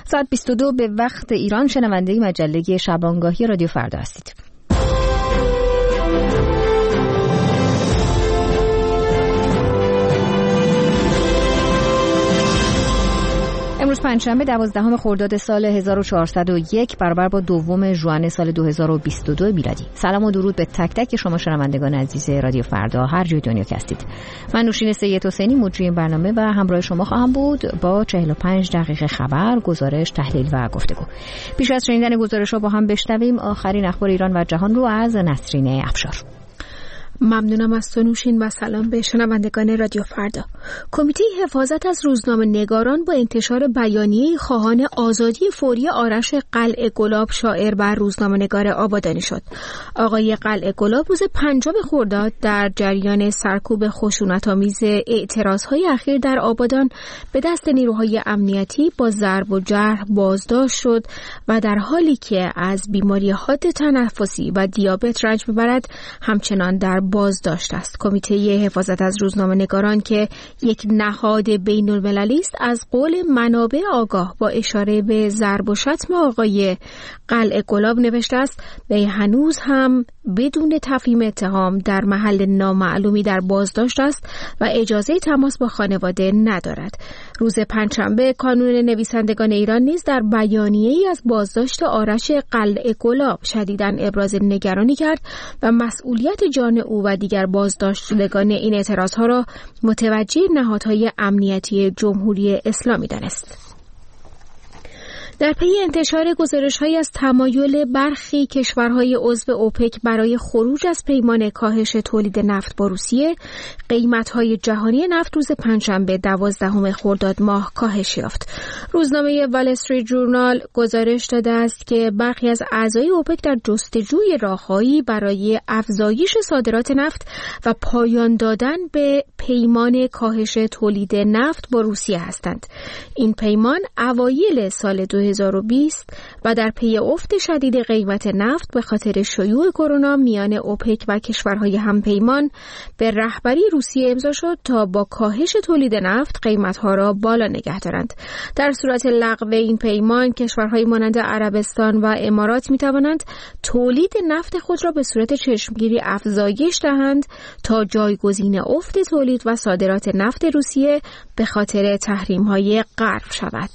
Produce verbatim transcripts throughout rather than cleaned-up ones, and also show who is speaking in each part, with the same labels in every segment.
Speaker 1: ساعت بیست و دو به وقت ایران شنونده مجله شبانگاهی رادیو فردا هستید. امروز پنجشنبه دوازدهم خرداد سال هزار و چهارصد و یک برابر با دوم ژوئن سال دو هزار و بیست و دو میلادی. سلام و درود به تک تک شما شنوندگان عزیز رادیو فردا هر جای دنیا که هستید. من نوشین سید حسینی مجری این برنامه و همراه شما خواهم بود با چهل و پنج دقیقه خبر، گزارش، تحلیل و گفتگو. پیش از شنیدن گزارش‌ها با هم بشنویم آخرین اخبار ایران و جهان رو از نسرین افشار.
Speaker 2: ممنونم از تو نوشین و سلام به شنوندگان رادیو فردا. کمیته حفاظت از روزنامه‌نگاران با انتشار بیانیه خواهان آزادی فوری آرش قلعه گلاب شاعر و روزنامه‌نگار آبادانی شد. آقای قلعه گلاب روز پنجم خرداد در جریان سرکوب خشونت‌آمیز اعتراضهای اخیر در آبادان به دست نیروهای امنیتی با ضرب و جرح بازداشت شد و در حالی که از بیماری حاد تنفسی و دیابت رنج می‌برد همچنان در بازداشت است. کمیته حفاظت از روزنامه‌نگاران که یک نهاد بین‌المللی است از قول منابع آگاه با اشاره به ضرب و شتم آقای قلعه گلاب نوشته است به هنوز هم بدون تفهیم اتهام در محل نامعلومی در بازداشت است و اجازه تماس با خانواده ندارد. روز پنجشنبه کانون نویسندگان ایران نیز در بیانیه‌ای از بازداشت آرش قلعه گلاب شدیداً ابراز نگرانی کرد و مسئولیت جان او و دیگر بازداشت شدگان این اعتراضها را متوجه نهادهای امنیتی جمهوری اسلامی دانست. در پی انتشار گزارش‌هایی از تمایل برخی کشورهای عضو اوپک برای خروج از پیمان کاهش تولید نفت با روسیه، قیمت‌های جهانی نفت روز پنجشنبه دوازدهم خرداد ماه کاهش یافت. روزنامه وال استریت ژورنال گزارش داده است که برخی از اعضای اوپک در جستجوی راه‌هایی برای افزایش صادرات نفت و پایان دادن به پیمان کاهش تولید نفت با روسیه هستند. این پیمان اوایل سال دو هزار و بیست و در پی افت شدید قیمت نفت به خاطر شیوع کرونا میان اوپک و کشورهای همپیمان به رهبری روسیه امضا شد تا با کاهش تولید نفت قیمتها را بالا نگه دارند. در صورت لغو این پیمان کشورهای مانند عربستان و امارات می توانند تولید نفت خود را به صورت چشمگیری افزایش دهند تا جایگزین افت تولید و صادرات نفت روسیه به خاطر تحریم‌های غرب شود.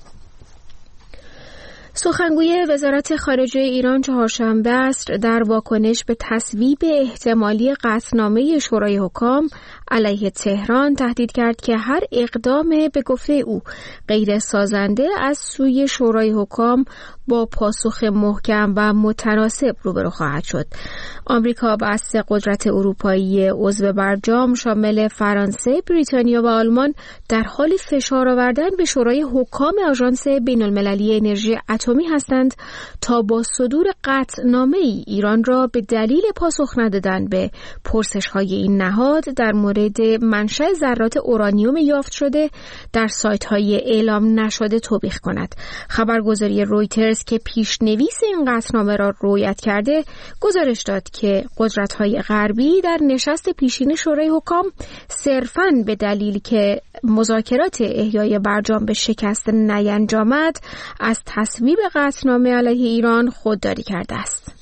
Speaker 2: سخنگوی وزارت خارجه ایران چهارشنبه عصر در واکنش به تصویب احتمالی قطعنامه شورای حکام علیه تهران تهدید کرد که هر اقدام به گفته او غیر سازنده از سوی شورای حکام با پاسخ محکم و متناسب روبرو خواهد شد. آمریکا و سه قدرت اروپایی عضو برجام شامل فرانسه، بریتانیا و آلمان در حال فشار آوردن به شورای حکام آژانس بین‌المللی انرژی اتمی هستند تا با صدور قطعنامه ای ایران را به دلیل پاسخ ندادن به پرسش‌های این نهاد در مورد منشأ ذرات اورانیوم یافت شده در سایت‌های اعلام نشده توبیخ کند. خبرگزاری رویترز که پیشنویس این قطعنامه را روایت کرده گزارش داد که قدرت‌های غربی در نشست پیشین شورای حکام صرفاً به دلیل که مذاکرات احیای برجام به شکست نینجامد از تصویب قطعنامه علیه ایران خودداری کرده است.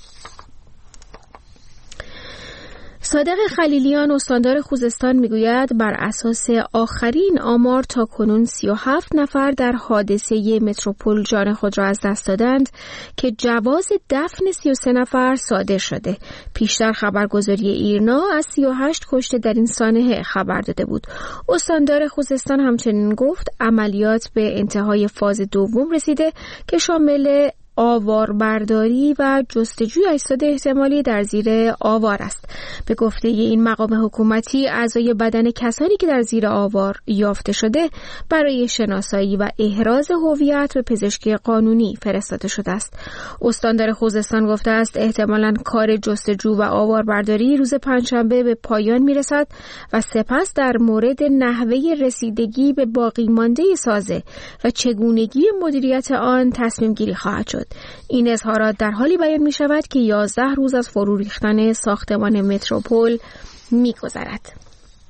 Speaker 2: صادق خلیلیان استاندار خوزستان میگوید بر اساس آخرین آمار تا کنون سی و هفت نفر در حادثه متروپول جان خود را از دست دادند که جواز دفن سی و سه نفر صادر شده. پیشتر خبرگزاری ایرنا از سی و هشت کشته در این سانحه خبر داده بود. استاندار خوزستان همچنین گفت عملیات به انتهای فاز دوم رسیده که شامل آوار برداری و جستجوی اجساد احتمالی در زیر آوار است. به گفته این مقام حکومتی اعضای بدن کسانی که در زیر آوار یافته شده برای شناسایی و احراز هویت به پزشکی قانونی فرستاده شده است. استاندار خوزستان گفته است احتمالاً کار جستجو و آوار برداری روز پنجشنبه به پایان میرسد و سپس در مورد نحوه رسیدگی به باقی مانده سازه و چگونگی مدیریت آن تصمیم گیری خواهد شد. این اظهارات در حالی بیان می شود که یازده روز از فرو ریختن ساختمان متروپول می گذرد.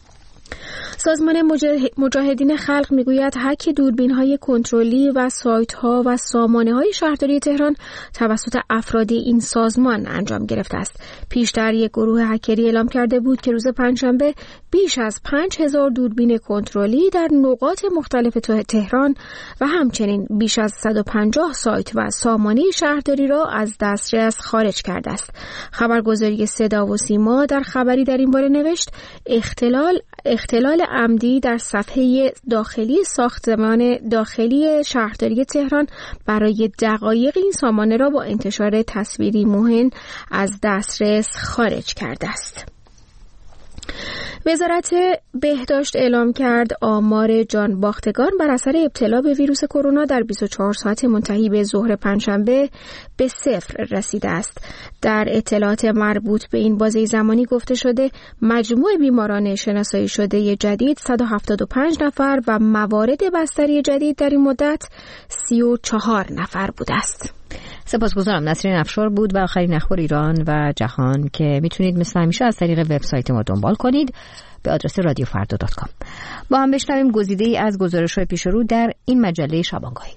Speaker 2: سازمان مجاهدین خلق میگوید هک دوربین‌های کنترلی و سایت‌ها و سامانه‌های شهرداری تهران توسط افراد این سازمان انجام گرفته است. پیشتر یک گروه هکری اعلام کرده بود که روز پنجشنبه بیش از پنج هزار دوربین کنترلی در نقاط مختلف تهران و همچنین بیش از صد و پنجاه سایت و سامانه شهرداری را از دسترس خارج کرده است. خبرگزاری صدا و سیما در خبری در این باره نوشت اختلال اختلال عمدی در صفحه داخلی ساختمان داخلی شهرداری تهران برای دقایق این سامانه را با انتشار تصویری مهم از دسترس خارج کرده است. وزارت بهداشت اعلام کرد آمار جان باختگان بر اثر ابتلا به ویروس کرونا در بیست و چهار ساعت منتهی به ظهر پنجشنبه به صفر رسیده است. در اطلاعات مربوط به این بازه زمانی گفته شده مجموع بیماران شناسایی شده جدید صد و هفتاد و پنج نفر و موارد بستری جدید در این مدت سی و چهار نفر بوده است.
Speaker 1: سپاسگزارم. نسرین افشار بود و آخرین اخبار ایران و جهان که میتونید مثل همیشه از طریق وبسایت ما دنبال کنید به آدرس رادیو فردا دات کام. با هم بشنویم گزیده‌ای از گزارش‌های پیش رو در این مجله شبانگاهی.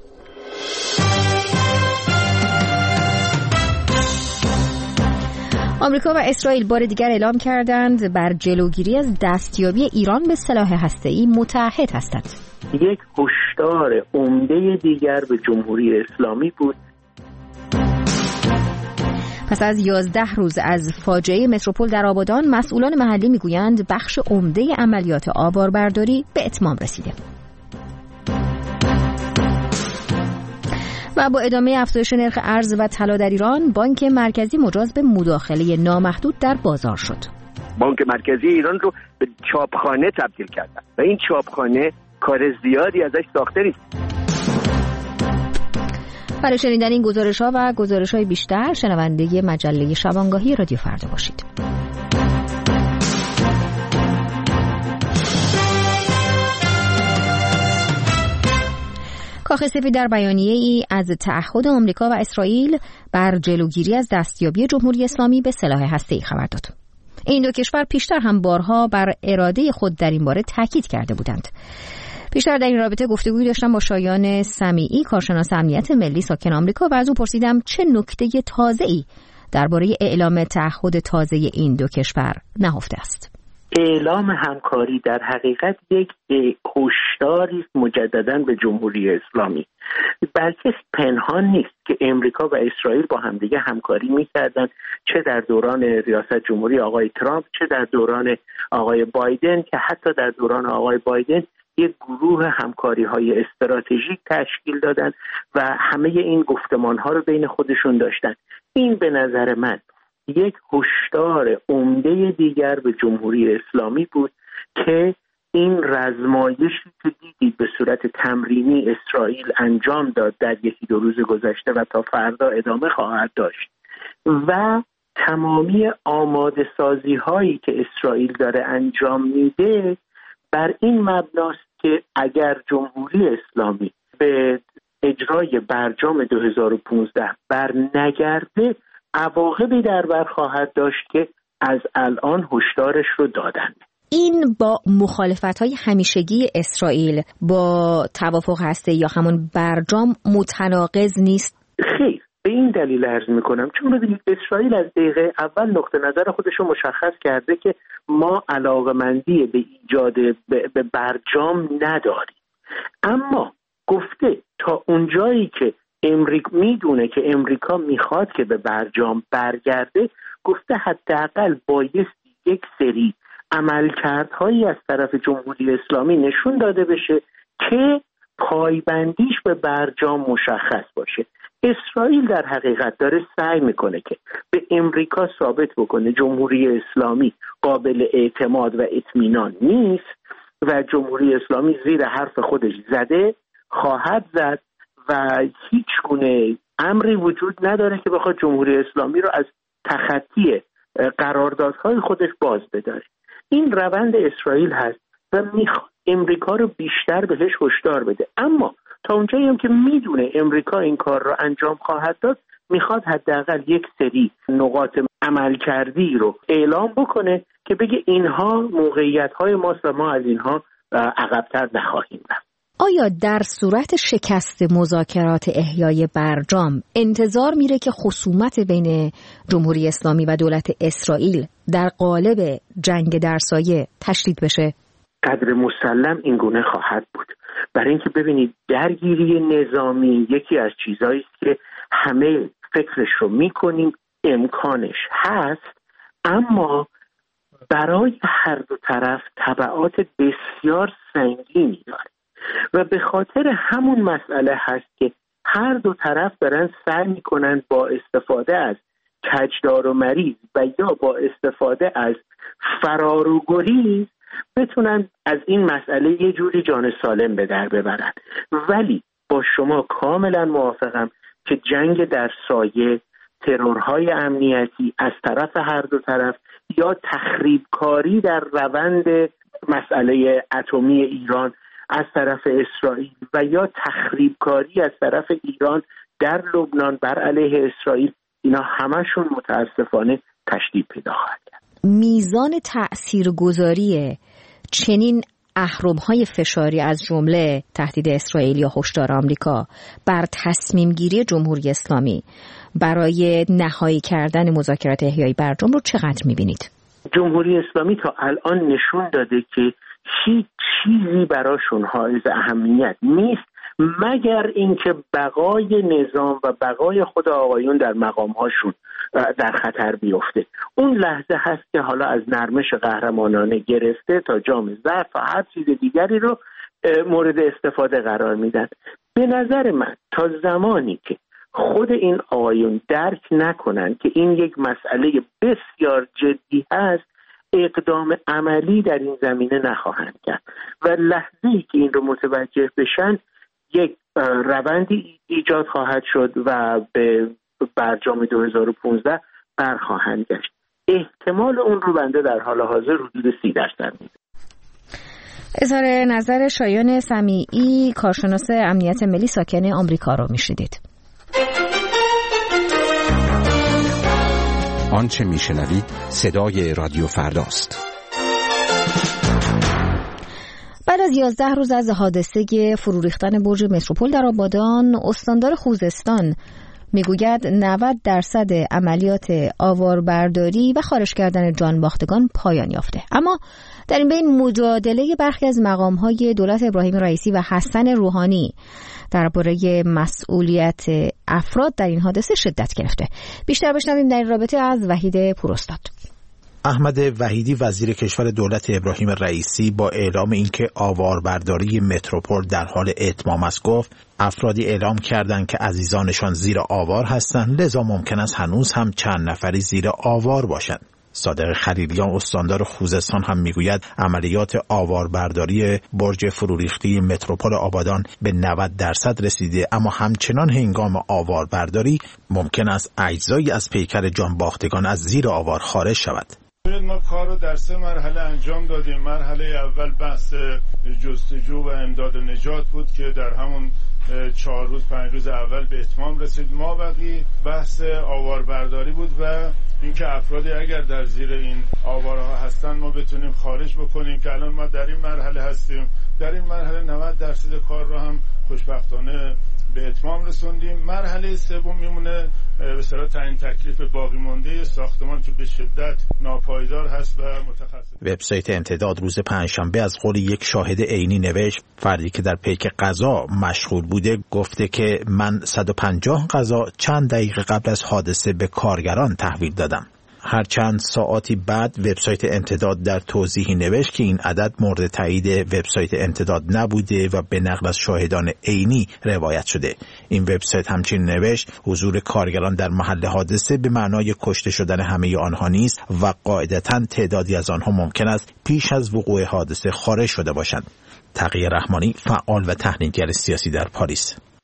Speaker 1: آمریکا و اسرائیل بار دیگر اعلام کردند بر جلوگیری از دستیابی ایران به سلاح هسته‌ای متحد هستند.
Speaker 3: یک هشدار عمده دیگر به جمهوری اسلامی بود.
Speaker 1: پس از یازده روز از فاجعه متروپول در آبادان، مسئولان محلی میگویند بخش عمده عملیات آواربرداری به اتمام رسیده. و با ادامه افزایش نرخ ارز و طلا در ایران، بانک مرکزی مجاز به مداخله نامحدود در بازار شد.
Speaker 3: بانک مرکزی ایران رو به چاپخانه تبدیل کردن و این چاپخانه کار زیادی ازش ساخته نیست.
Speaker 1: برای شنیدن این گزارش‌ها و گزارش‌های بیشتر شنونده مجله شبانگاهی رادیو فردا باشید. کاخ سفید در بیانیه‌ای از تعهد آمریکا و اسرائیل بر جلوگیری از دستیابی جمهوری اسلامی به سلاح هسته‌ای خبر داد. این دو کشور پیشتر هم بارها بر اراده خود در این باره تاکید کرده بودند. پیشتر در این رابطه گفتگویی داشتم با شایان سمیعی، کارشناس امنیت ملی ساکن آمریکا، و از او پرسیدم چه نکته تازه‌ای درباره اعلام تعهد تازه این دو کشور نهفته است.
Speaker 3: اعلام همکاری در حقیقت یک هشداری است مجدداً به جمهوری اسلامی. بلکه پنهان نیست که امریکا و اسرائیل با همدیگه همکاری می‌کردن، چه در دوران ریاست جمهوری آقای ترامپ، چه در دوران آقای بایدن، که حتی در دوران آقای بایدن یک گروه همکاری‌های استراتژیک تشکیل دادن و همه این گفتمان‌ها رو بین خودشون داشتن. این به نظر من یک هشدار عمده دیگر به جمهوری اسلامی بود که این رزمایشی که دیدید به صورت تمرینی اسرائیل انجام داد در یکی دو روز گذشته و تا فردا ادامه خواهد داشت و تمامی آماده سازی هایی که اسرائیل داره انجام میده بر این مبناست که اگر جمهوری اسلامی به اجرای برجام دو هزار و پانزده بر نگرده، عواقبی در بر خواهد داشت که از الان هشدارش رو دادن.
Speaker 1: این با مخالفت‌های همیشگی اسرائیل با توافق هسته یا همون برجام متناقض نیست؟
Speaker 3: خیر، به این دلیل عرض میکنم چون ببینید اسرائیل از دقیقه اول نقطه نظر خودش رو مشخص کرده که ما علاقمندی به ایجاد به برجام نداریم، اما گفته تا اونجایی که امریکا میدونه که امریکا میخواد که به برجام برگرده، گفته حداقل بایستی یک سری عملکردهایی از طرف جمهوری اسلامی نشون داده بشه که پایبندیش به برجام مشخص باشه. اسرائیل در حقیقت داره سعی میکنه که به امریکا ثابت بکنه جمهوری اسلامی قابل اعتماد و اطمینان نیست و جمهوری اسلامی زیر حرف خودش زده، خواهد زد و هیچ گونه امری وجود نداره که بخواد جمهوری اسلامی رو از تخطی قراردادهای خودش باز بداره. این روند اسرائیل هست و میخواد امریکا رو بیشتر بهش هشدار بده، اما تا اونجایی هم که میدونه امریکا این کار رو انجام خواهد داد، میخواد حداقل یک سری نقاط عملکردی رو اعلام بکنه که بگه اینها موقعیت‌های ماست و ما از اینها عقب‌تر نخواهیم رفت.
Speaker 1: آیا در صورت شکست مذاکرات احیای برجام انتظار میره که خصومت بین جمهوری اسلامی و دولت اسرائیل در قالب جنگ در سایه تشدید بشه؟
Speaker 3: قدر مسلم این گونه خواهد بود. برای اینکه ببینید درگیری نظامی یکی از چیزایی است که همه فکرش رو میکنیم، امکانش هست، اما برای هر دو طرف تبعات بسیار سنگینی داره و به خاطر همون مسئله هست که هر دو طرف دارن سعی میکنن با استفاده از کجدار و مریض و یا با استفاده از فرار و گریز بتونن از این مسئله یه جوری جان سالم به در ببرن. ولی با شما کاملا موافقم که جنگ در سایه، ترورهای امنیتی از طرف هر دو طرف یا تخریبکاری در روند مسئله اتمی ایران از طرف اسرائیل و یا تخریبکاری از طرف ایران در لبنان بر علیه اسرائیل، اینا همشون متاسفانه تشدید پیدا خواهد کرد.
Speaker 1: میزان تأثیرگذاری چنین اهرم‌های فشاری از جمله تهدید اسرائیل یا هشدار آمریکا بر تصمیم گیری جمهوری اسلامی برای نهایی کردن مذاکرات احیای برجام رو چقدر می‌بینید؟
Speaker 3: جمهوری اسلامی تا الان نشون داده که هیچ چیزی براشون حائز اهمیت نیست مگر اینکه بقای نظام و بقای خود آقایون در مقام‌هاشون در خطر بیفته. اون لحظه هست که حالا از نرمش قهرمانانه گرفته تا جام ظرف و هر چیز دیگری رو مورد استفاده قرار میدن. به نظر من تا زمانی که خود این آقایون درک نکنن که این یک مسئله بسیار جدی هست، اقدام عملی در این زمینه نخواهند کرد و لحظه‌ای که این رو متوجه بشن یک روندی ایجاد خواهد شد و به برجام دو هزار و پانزده برخواهند گشت. احتمال اون رو بنده در حال حاضر حدود سی درصد میده.
Speaker 1: اظهار نظر شایان سمیعی، کارشناس امنیت ملی ساکن آمریکا رو میشنیدید.
Speaker 4: آنچه میشنوید صدای رادیو فرداست.
Speaker 1: بعد از یازده روز از حادثه فرو ریختن برج متروپول در آبادان، استاندار خوزستان میگوید نود درصد عملیات آواربرداری و خارج کردن جانباختگان پایان یافته. اما در این بین مجادله برخی از مقام‌های دولت ابراهیم رئیسی و حسن روحانی درباره مسئولیت افراد در این حادثه شدت گرفته. بیشتر بشنویم در این رابطه از وحید پوراستاد.
Speaker 5: احمد وحیدی وزیر کشور دولت ابراهیم رئیسی با اعلام اینکه آواربرداری متروپول در حال اتمام است گفت افرادی اعلام کردند که عزیزانشان زیر آوار هستند، لذا ممکن است هنوز هم چند نفری زیر آوار باشند. صادق خلیلیان استاندار خوزستان هم میگوید عملیات آواربرداری برج فروریختی متروپول آبادان به نود درصد رسیده، اما همچنان هنگام آواربرداری ممکن است اجزایی از پیکر جانباختگان از زیر آوار خارج شود.
Speaker 6: ما کار رو در سه مرحله انجام دادیم. مرحله اول بحث جستجو و امداد و نجات بود که در همون چهار روز پنج روز اول به اتمام رسید. ما بقی بحث آواربرداری بود و اینکه افرادی اگر در زیر این آوارها هستن ما بتونیم خارج بکنیم که الان ما در این مرحله هستیم. در این مرحله نود درصد کار رو هم خوشبختانه به اتمام رسوندیم. مرحله سوم میمونه به اصطلاح تعیین تکلیف باقی مانده ساختمان که به شدت ناپایدار هست و متخصص.
Speaker 5: وبسایت امتداد روز پنجشنبه از قول یک شاهد عینی نوشت فردی که در پیک قضا مشغول بوده گفته که من صد و پنجاه قضا چند دقیقه قبل از حادثه به کارگران تحویل دادم. هر چند ساعتی بعد وبسایت امتداد در توضیحی نوشت که این عدد مورد تایید وبسایت امتداد نبوده و به نقل از شاهدان عینی روایت شده. این وبسایت همچنین نوشت حضور کارگران در محل حادثه به معنای کشته شدن همه آنها نیست و قاعدتاً تعدادی از آنها ممکن است پیش از وقوع حادثه خارج شده باشند. تقی رحمانی، فعال و تحلیلگر سیاسی در پاریس: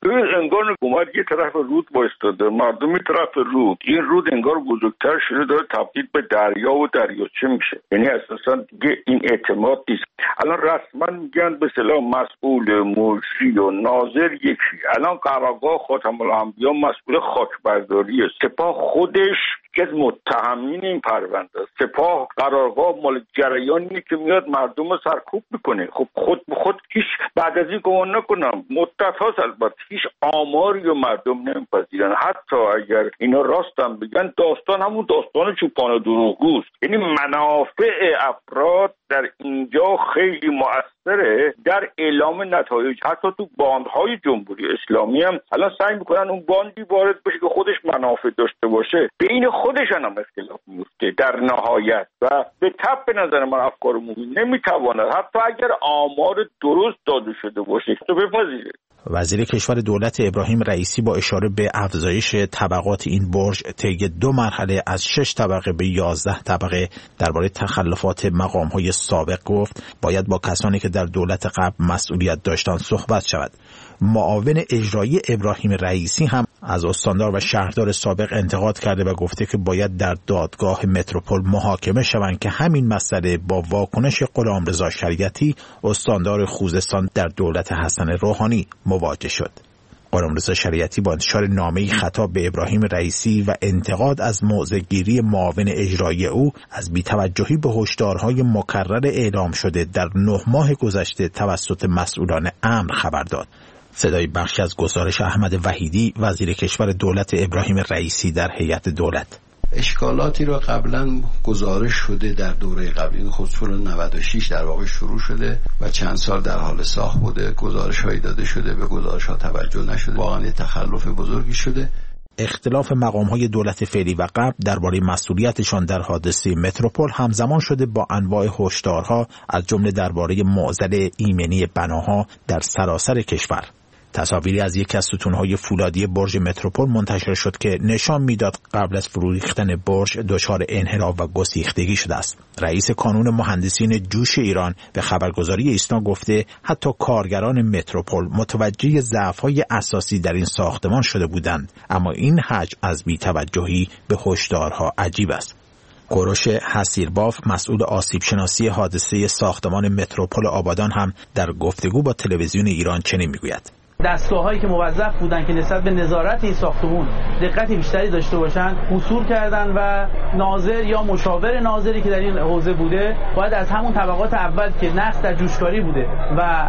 Speaker 7: ببین انگار حکومت یه طرف رود وایستاده، مردم یه طرف رود. این رود انگار بزرگتر شده داره تبدیل به دریا و دریاچه میشه. یعنی اساسا دیگه این اعتماد نیست. الان رسما میگن به اصطلاح مسئول مجری و ناظر یکی. الان قرارگاه خاتم الانبیا مسئول خاکبرداریه. سپاه خودش که از متهمین این پرونده است. سپاه قرارگاه مال جریانیه که میاد مردم رو سرکوب میکنه. خب خود به خود هیچ بعد از این گمان نکنم مدت هاست البته هیچ آماری و مردم نمیپذیرن. حتی اگر اینا راستن بگن داستان همون داستان چوپان دروغگوست. یعنی منافع افراد در اینجا خیلی مؤثره در اعلام نتایج. حتی تو باندهای جمهوری اسلامی هم الان سعی میکنن اون باندی وارد بشه که خودش منافع داشته باشه، بین خودشان هم اختلاف میفته در نهایت و به تپ به نظر من افکار عمومی نمیتواند حتی اگر آمار درست داده شده باشه تو بپذیره.
Speaker 5: وزیر کشور دولت ابراهیم رئیسی با اشاره به افزایش طبقات این برج طی دو مرحله از شش طبقه به یازده طبقه درباره تخلفات مقام‌های سابق گفت باید با کسانی که در دولت قبل مسئولیت داشتند صحبت شود. معاون اجرایی ابراهیم رئیسی هم از استاندار و شهردار سابق انتقاد کرده و گفته که باید در دادگاه متروپول محاکمه شوند که همین مسئله با واکنش غلامرضا شریعتی استاندار خوزستان در دولت حسن روحانی مواجه شد. غلامرضا شریعتی با انتشار نامه‌ای خطاب به ابراهیم رئیسی و انتقاد از موضع‌گیری معاون اجرایی او از بی‌توجهی به هشدارهای مکرر اعلام شده در نه ماه گذشته توسط مسئولان امن خبر داد. صدای بخشی از گزارش احمد وحیدی وزیر کشور دولت ابراهیم رئیسی در هیئت دولت.
Speaker 8: اشکالاتی را قبلا گزارش شده در دوره قبلی، خصوصا نود و شش در واقع شروع شده و چند سال در حال ساخت بوده. گزارش هایی داده شده، به گزارش ها توجه نشده، واقعا یه تخلف بزرگی شده.
Speaker 5: اختلاف مقام‌های دولت فعلی و قبل درباره مسئولیتشان در حادثه متروپول همزمان شده با انواع هشدارها از جمله درباره معضل ایمنی بناها در سراسر کشور. تصاویری از یکی از ستونهای فولادی برج متروپول منتشر شد که نشان میداد قبل از فرو ریختن برج دچار انحراف و گسیختگی شده است. رئیس کانون مهندسین جوش ایران به خبرگزاری ایسنا گفته حتی کارگران متروپول متوجه ضعف‌های اساسی در این ساختمان شده بودند، اما این حجم از بی‌توجهی به هشدارها عجیب است. کوروش حسیرباف مسئول آسیب شناسی حادثه ساختمان متروپول آبادان هم در گفتگو با تلویزیون ایران چنین میگوید:
Speaker 9: دستگاه‌هایی که موظف بودن که نسبت به نظارت این ساختمان دقت بیشتری داشته باشند حصول کردن و ناظر یا مشاور ناظری که در این حوزه بوده باید از همون طبقات اول که نقص در جوشکاری بوده و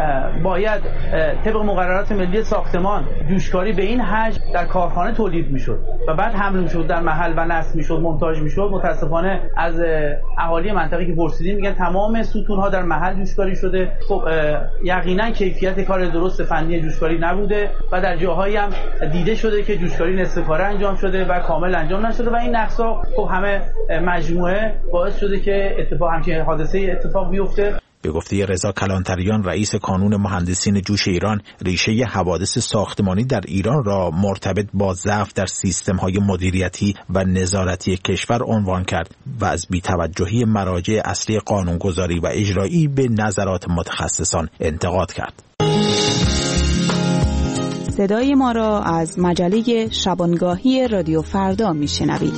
Speaker 9: باید طبق مقررات ملی ساختمان جوشکاری به این حجم در کارخانه تولید میشد و بعد حمل میشد در محل و نصب میشد، مونتاژ میشد. متاسفانه از اهالی منطقه که پرسیدیم میگن تمام ستون‌ها در محل جوشکاری شده. خب یقینا کیفیت کار درست فنی جوشکاری نبوده و در جاهایی هم دیده شده که جوشکاری نصف کاره انجام شده و کامل انجام نشده و این نقص‌ها خب همه مجموعه باعث شده که اتفاق همچین حادثه اتفاق بیفته.
Speaker 5: به گفته رضا کلانتریان رئیس کانون مهندسین جوش ایران، ریشه حوادث ساختمانی در ایران را مرتبط با ضعف در سیستم‌های مدیریتی و نظارتی کشور عنوان کرد و از بی‌توجهی مراجع اصلی قانونگذاری و اجرایی به نظرات متخصصان انتقاد کرد.
Speaker 10: صدای ما را از مجله شبانگاهی رادیو فردا میشنوید.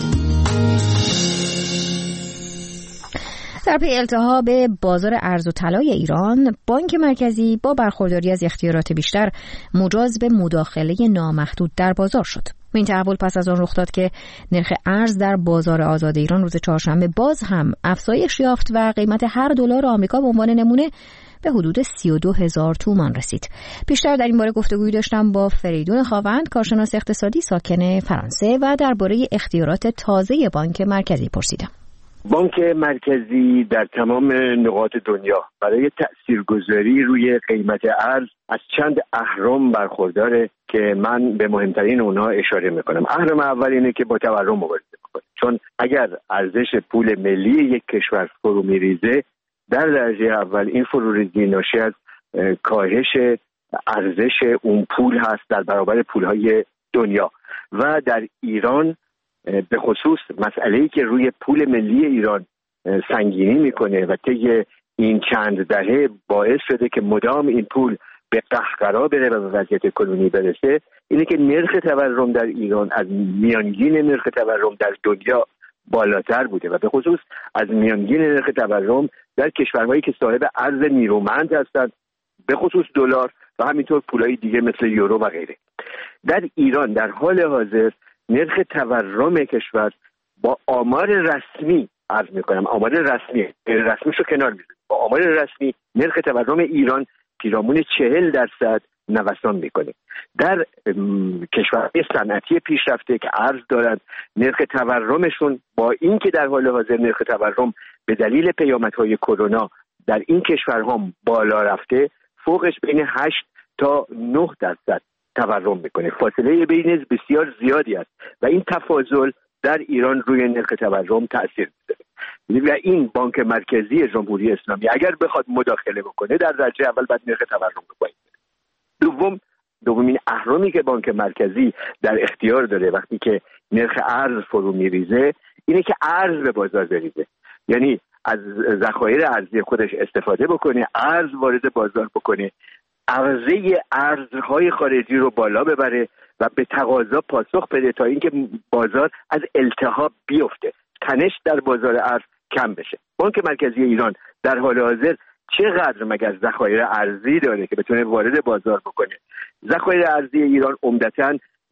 Speaker 1: در پی التهاب بازار ارز و طلای ایران، بانک مرکزی با برخورداری از اختیارات بیشتر مجاز به مداخله نامحدود در بازار شد. این تحول پس از آن رخ داد که نرخ ارز در بازار آزاد ایران روز چهارشنبه باز هم افزایش یافت و قیمت هر دلار آمریکا به عنوان نمونه به حدود سی و دو هزار تومان رسید. بیشتر در این باره گفتگویی داشتم با فریدون خاوند، کارشناس اقتصادی ساکن فرانسه، و درباره اختیارات تازه بانک مرکزی پرسیدم.
Speaker 3: بانک مرکزی در تمام نقاط دنیا برای تأثیرگذاری روی قیمت ارز از چند اهرم برخورداره که من به مهمترین اونها اشاره میکنم. اهرم اول اینه که با تورم مبارزه میکنه، چون اگر ارزش پول ملی یک کشور فرو میریزه، در درجه اول این فروریزی ناشی از کاهش ارزش اون پول هست در برابر پولهای دنیا و در ایران به خصوص مسئله‌ای که روی پول ملی ایران سنگینی میکنه و طی این چند دهه باعث شده که مدام این پول به قهقرا بره و به وضعیت کنونی برسه اینه که نرخ تورم در ایران از میانگین نرخ تورم در دنیا بالاتر بوده و به خصوص از میانگین نرخ تورم در کشورهایی که صاحب ارز نیرومند هستند، به خصوص دلار و همینطور پولای دیگه مثل یورو و غیره. در ایران در حال حاضر نرخ تورم کشور با آمار رسمی، عرض میکنم آمار رسمی رسمیشو کنار میذارم، با آمار رسمی نرخ تورم ایران پیرامون چهل درصد نوسان میکنه. در کشورهای صنعتی پیشرفته که ارز دارند نرخ تورمشون با اینکه در حال حاضر نرخ تورم به دلیل پیامدهای کرونا در این کشورها بالا رفته، فوقش بین هشت تا نه درصد تورم میکنه. فاصله بین بسیار زیادی است و این تفاضل در ایران روی نرخ تورم تأثیر میذاره و این بانک مرکزی جمهوری اسلامی اگر بخواد مداخله بکنه در درجه اول باید نرخ تورم رو پایین ببره. دوم دومین اهرمی که بانک مرکزی در اختیار داره وقتی که نرخ ارز فرو میریزه اینه که ارز به بازار بریزه، یعنی از ذخایر ارزی خودش استفاده بکنه، ارز وارد بازار بکنه، عرضه ارزهای خارجی رو بالا ببره و به تقاضا پاسخ بده تا اینکه بازار از التهاب بیفته، تنش در بازار ارز کم بشه. بانک مرکزی ایران در حال حاضر چقدر مگر ذخایر ارزی داره که بتونه وارد بازار بکنه؟ ذخایر ارزی ایران عمدتاً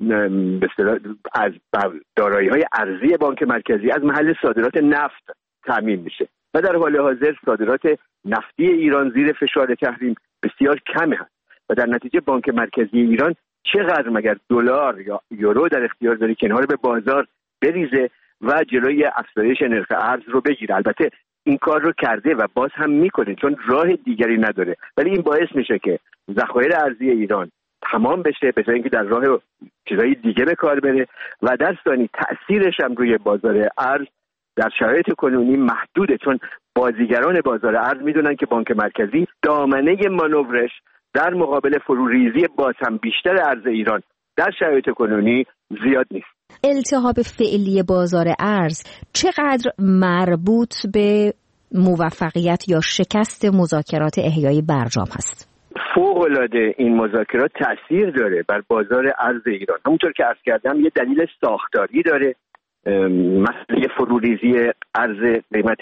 Speaker 3: به اصطلاح از دارایی‌های ارزی بانک مرکزی از محل صادرات نفت تامین میشه و در حال حاضر صادرات نفتی ایران زیر فشار تحریم بسیار کمه هست و در نتیجه بانک مرکزی ایران چقدر مگر دلار یا یورو در اختیار داره که اینها رو به بازار بریزه و جلوی افزایش نرخ ارز رو بگیره. البته این کار رو کرده و باز هم میکنه چون راه دیگری نداره، ولی این باعث میشه که ذخایر ارزی ایران تمام بشه به جای اینکه در راه چیزای دیگه به کار بره و در ثانی تأثیرش هم روی بازار ارز در شرایط کنونی محدوده، چون بازیگران بازار ارز میدونن که بانک مرکزی دامنه مانورش در مقابل فروریزی باز هم بیشتر ارز ایران در شرایط کنونی زیاد نیست.
Speaker 1: التهاب فعلی بازار ارز چقدر مربوط به موفقیت یا شکست مذاکرات احیای برجام هست؟
Speaker 3: فوق‌العاده این مذاکرات تأثیر داره بر بازار ارز ایران. همونطور که عرض کردم یه دلیل ساختاری داره، مسئله فروریزی ارز قیمت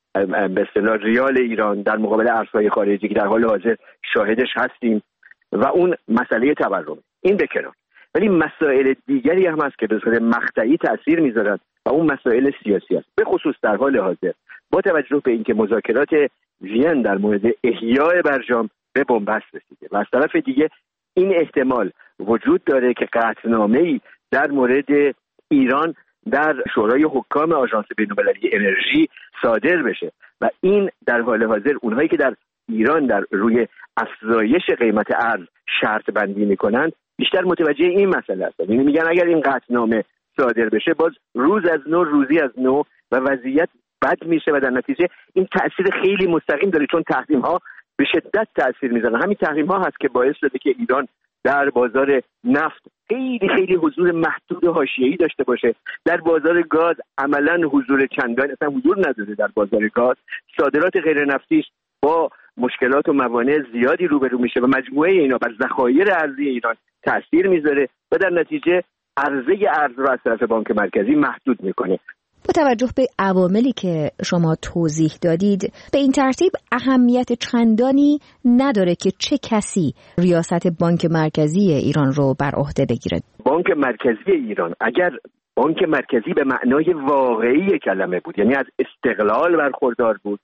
Speaker 3: به اصطلاح ریال ایران در مقابل ارزهای خارجی که در حال حاضر شاهدش هستیم و اون مسئله تورم، این به کنار. ولی مسائل دیگری هم هست که به صورت مقطعی تأثیر میذارن و اون مسائل سیاسی است، به خصوص در حال حاضر با توجه به اینکه مذاکرات وین در مورد احیای برجام به بنبست رسیده و از طرف دیگه این احتمال وجود داره که قطعنامه‌ای در مورد ایران در شورای حکام آژانس بین‌المللی انرژی صادر بشه و این در حال حاضر اونهایی که در ایران در روی افزایش قیمت ارز شرط بندی میکنن بیشتر متوجه این مسئله هستن، یعنی میگن اگر این قطعنامه صادر بشه باز روز از نو روزی از نو و وضعیت بد میشه و در نتیجه این تأثیر خیلی مستقیم داره، چون تحریم ها به شدت تأثیر میزنن. همین تحریم ها هست که باعث شده که ایران در بازار نفت خیلی خیلی حضور محدود حاشیه‌ای داشته باشه، در بازار گاز عملاً حضور چندان اصلا حضور نداره. در بازار گاز صادرات غیر نفتیش با مشکلات و موانع زیادی روبرو میشه و مجموعه اینا بر ذخایر ارزی ایران تأثیر میذاره و در نتیجه عرضه ارز رو از طرف بانک مرکزی محدود میکنه.
Speaker 1: با توجه به عواملی که شما توضیح دادید به این ترتیب اهمیت چندانی نداره که چه کسی ریاست بانک مرکزی ایران رو بر عهده بگیره.
Speaker 3: بانک مرکزی ایران اگر بانک مرکزی به معنای واقعی کلمه بود، یعنی از استقلال برخوردار بود،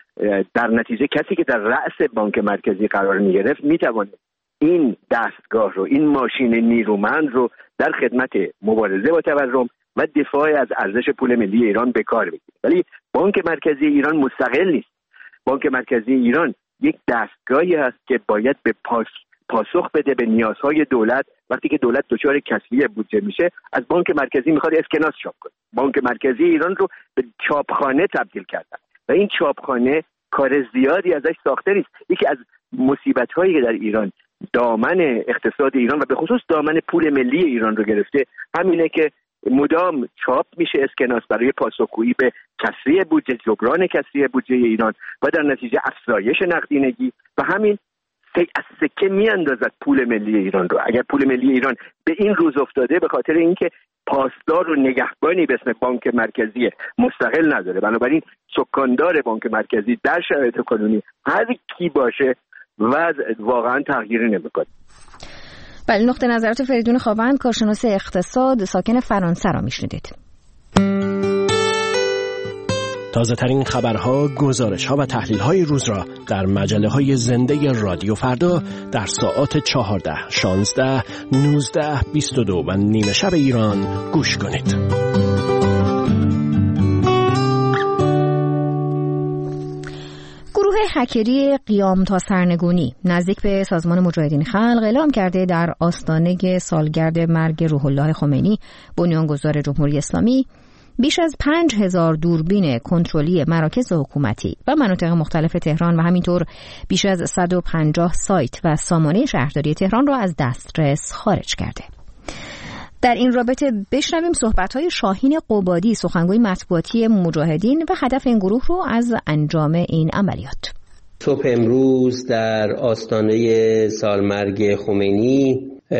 Speaker 3: در نتیجه کسی که در رأس بانک مرکزی قرار میگرفت میتواند این دستگاه رو، این ماشین نیرومند رو در خدمت مبارزه با تورم و دفاع از ارزش پول ملی ایران به کار بگیره. ولی بانک مرکزی ایران مستقل نیست. بانک مرکزی ایران یک دستگاهی هست که باید به پاس پاسخ بده به نیازهای دولت. وقتی که دولت دچار کسری بودجه میشه از بانک مرکزی میخواد اسکناس چاپ کنه. بانک مرکزی ایران رو به چاپخانه تبدیل کردن و این چاپخانه کار زیادی ازش ساخته نیست. یکی از مصیبت‌هایی که در ایران دامن اقتصاد ایران و به خصوص دامن پول ملی ایران رو گرفته همینه که مدام چاپ میشه اسکناس برای پاسخگویی به کسری بودجه، جبران کسری بودجه ایران و در نتیجه افزایش نقدینگی و همین از سکه میاندازد پول ملی ایران رو. اگر پول ملی ایران به این روز افتاده به خاطر اینکه پاسدار و نگهبانی به اسم بانک مرکزی مستقل نداره، بنابراین سکاندار بانک مرکزی در شرایط کنونی هر کی باشه وضع واقعا تغییری نمیکنه.
Speaker 1: بله، نقطه نظرات فریدون خاوند، کارشناس اقتصاد، ساکن فرانسه را میشنیدید.
Speaker 11: تازه ترین خبرها، گزارش‌ها و تحلیل‌های روز را در مجله‌های زنده رادیو فردا در ساعات چهارده، شانزده، نوزده، بیست و دو و نیمه شب ایران گوش کنید.
Speaker 1: گروه هکری قیام تا سرنگونی نزدیک به سازمان مجاهدین خلق اعلام کرده در آستانه سالگرد مرگ روح الله خمینی بنیانگذار جمهوری اسلامی بیش از پنج هزار دوربین کنترلی مراکز حکومتی و مناطق مختلف تهران و همینطور بیش از صد و پنجاه سایت و سامانه شهرداری تهران را از دسترس خارج کرده. در این رابطه بشنویم صحبت‌های شاهین قبادی، سخنگوی مطبوعاتی مجاهدین و هدف این گروه رو از انجام این عملیات.
Speaker 12: صبح امروز در آستانه سالمرگ خمینی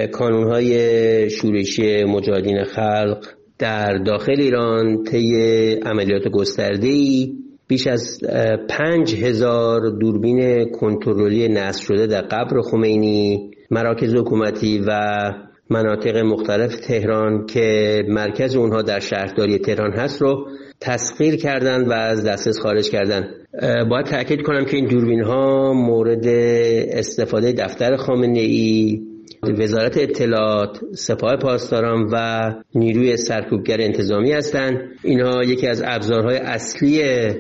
Speaker 12: کانون‌های شورشی مجاهدین خلق در داخل ایران طی عملیات گسترده‌ای بیش از پنج هزار دوربین کنترلی نصب شده در قبر خمینی، مراکز حکومتی و مناطق مختلف تهران که مرکز اونها در شهرداری تهران هست رو تسخیر کردن و از دسترس خارج کردن. باید تأکید کنم که این دوربین ها مورد استفاده دفتر خامنه‌ای، وزارت اطلاعات، سپاه پاسداران و نیروی سرکوبگر انتظامی هستند. اینها یکی از ابزارهای اصلی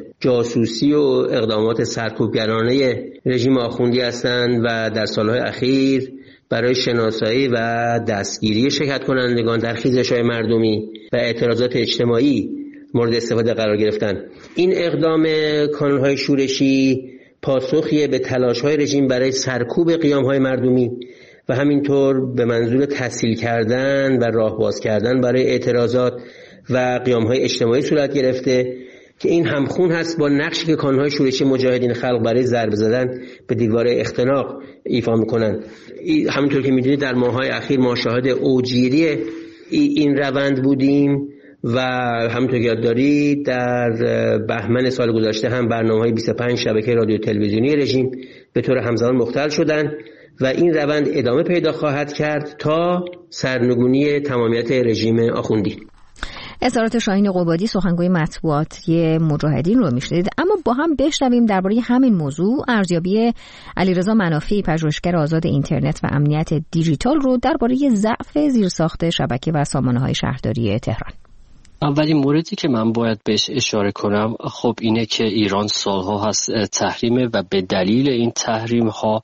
Speaker 12: جاسوسی و اقدامات سرکوبگرانه رژیم آخوندی هستند و در سالهای اخیر برای شناسایی و دستگیری شرکت کنندگان در خیزش‌های مردمی و اعتراضات اجتماعی مورد استفاده قرار گرفتن. این اقدام کانون‌های شورشی پاسخیه به تلاش‌های رژیم برای سرکوب قیام‌های مردمی و همینطور به منظور تسهیل کردن و راه باز کردن برای اعتراضات و قیام‌های اجتماعی صورت گرفته که این همخون هست با نقشی که کانون‌های شورشی مجاهدین خلق برای ضربه زدن به دیوار اختناق ایفا می‌کنند. همونطور که می‌دونید در ماه‌های اخیر ما شاهد اوجگیری این روند بودیم و همونطور که یاد دارید در بهمن سال گذشته هم برنامه‌های بیست و پنج شبکه رادیو تلویزیونی رژیم به طور همزمان مختل شدند و این روند ادامه پیدا خواهد کرد تا سرنگونی تمامیت رژیم آخوندی.
Speaker 1: اظهارات شاهین قبادی، سخنگوی مطبوعاتی مجاهدین رو میشنید. اما با هم بشنویم درباره همین موضوع ارزیابی علیرضا منافی، پژوهشگر آزاد اینترنت و امنیت دیجیتال رو درباره ضعف زیرساخت شبکه و سامانه‌های شهرداری تهران.
Speaker 13: اولین موردی که من باید بهش اشاره کنم خب اینه که ایران سالها هست تحریمه و به دلیل این تحریم ها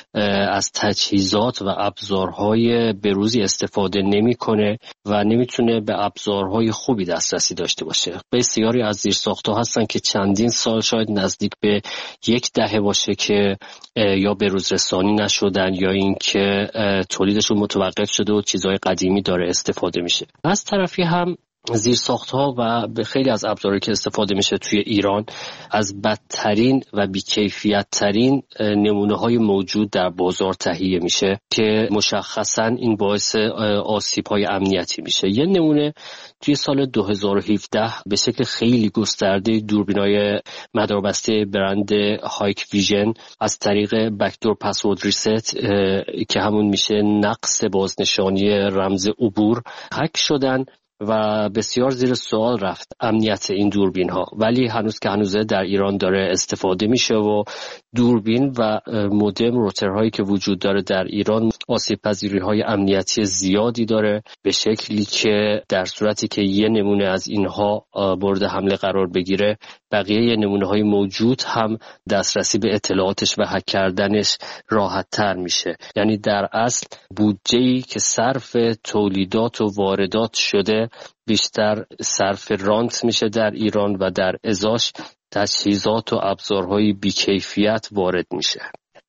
Speaker 13: از تجهیزات و ابزارهای بروزی استفاده نمیکنه و نمیتونه به ابزارهای خوبی دسترسی داشته باشه. بسیاری از زیرساخت‌ها هستن که چندین سال، شاید نزدیک به یک دهه باشه که یا بروز رسانی نشدن یا اینکه تولیدشون متوقف شده و چیزهای قدیمی داره استفاده میشه. از طرفی هم زیرساخت‌ها و به خیلی از ابزارهایی که استفاده میشه توی ایران از بدترین و بی‌کیفیت‌ترین نمونه‌های موجود در بازار تهیه میشه که مشخصاً این باعث آسیب‌های امنیتی میشه. یه نمونه توی سال دو هزار و هفده به شکل خیلی گسترده دوربینای مداربسته برند هایک ویژن از طریق بکدور پسورد ریست که همون میشه نقص بازنشانی رمز عبور هک شدن و بسیار زیر سوال رفت امنیت این دوربین ها، ولی هنوز که هنوزه در ایران داره استفاده میشه و دوربین و مودم روترهایی که وجود داره در ایران آسیب پذیری های امنیتی زیادی داره، به شکلی که در صورتی که یه نمونه از اینها مورد حمله قرار بگیره بقیه نمونه های موجود هم دسترسی به اطلاعاتش و هک کردنش راحت تر میشه. یعنی در اصل بودجه‌ای که صرف تولیدات و واردات شده بیشتر صرف رانت میشه در ایران و در ازاش تجهیزات و ابزارهای بیکیفیت وارد میشه.